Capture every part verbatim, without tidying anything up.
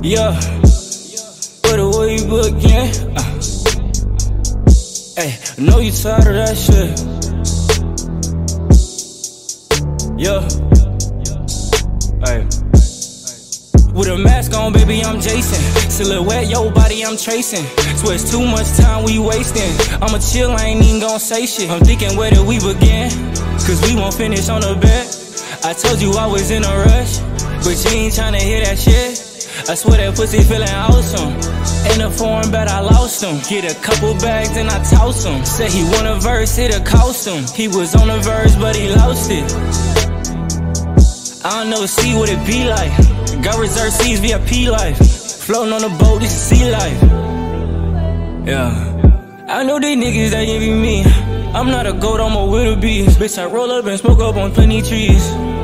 Yeah, but the way you begin, uh. Hey, know you tired of that shit. Yeah, hey. With a mask on, baby, I'm Jason. Silhouette, your body, I'm tracing. Swear it's too much time we wasting. I'ma chill, I ain't even gon' say shit. I'm thinking where did we begin? Cause we won't finish on the bed. I told you I was in a rush, but you ain't tryna hear that shit. I swear that pussy feeling awesome. In a foreign bet, I lost him. Get a couple bags, then I toss him. Said he want a verse, it'll cost him. He was on a verse, but he lost it. I don't know, see what it be like. Got reserved seats, V I P life. Floating on the boat, this is sea life. Yeah, I know they niggas that envy me. I'm not a goat, I'm a wildebeest. Bitch, I roll up and smoke up on plenty trees.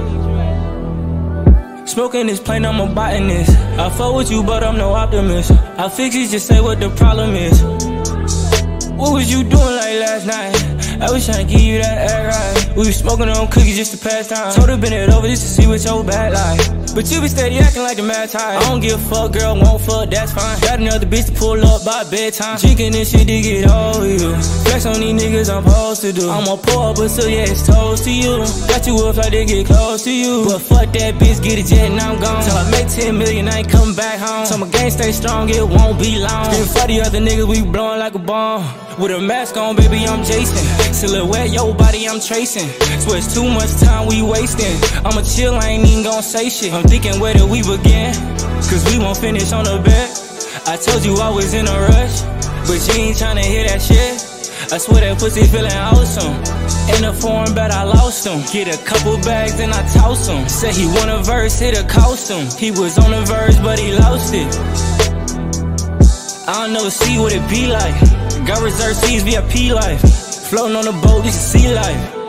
Smoking this plane, I'm a botanist. I fuck with you, but I'm no optimist. I fix it, just say what the problem is. What was you doing like last night? I was trying to give you that air right. We was smoking on cookies just to pass time. Told her bend it over just to see what your bad like. But you be steady acting like the mad tie. I don't give a fuck, girl, won't fuck, that's fine. Got another bitch to pull up by bedtime. Drinking this shit to get over you. Flex on these niggas I'm supposed to do. I'ma pour up, but still, yeah, it's toast to you. Got you up like they get close to you. But fuck that bitch, get a jet and I'm gone. Till I make ten million, I ain't coming back home. So my game stay strong, it won't be long. Scream for the other niggas, we blowing like a bomb. With a mask on, baby, I'm Jason. Silhouette, your body, I'm tracing. Swear it's too much time we wasting. I'ma chill, I ain't even gon' say shit. I'm thinking where did we begin? Cause we won't finish on the bed. I told you I was in a rush, but you ain't tryna hear that shit. I swear that pussy feeling awesome. In a foreign bet, I lost him. Get a couple bags, then I toss him. Said he want a verse, it'll cost him. He was on a verse, but he lost it. I don't know, see what it be like. Got reserved seats, V I P life. Floating on the boat, this is sea life.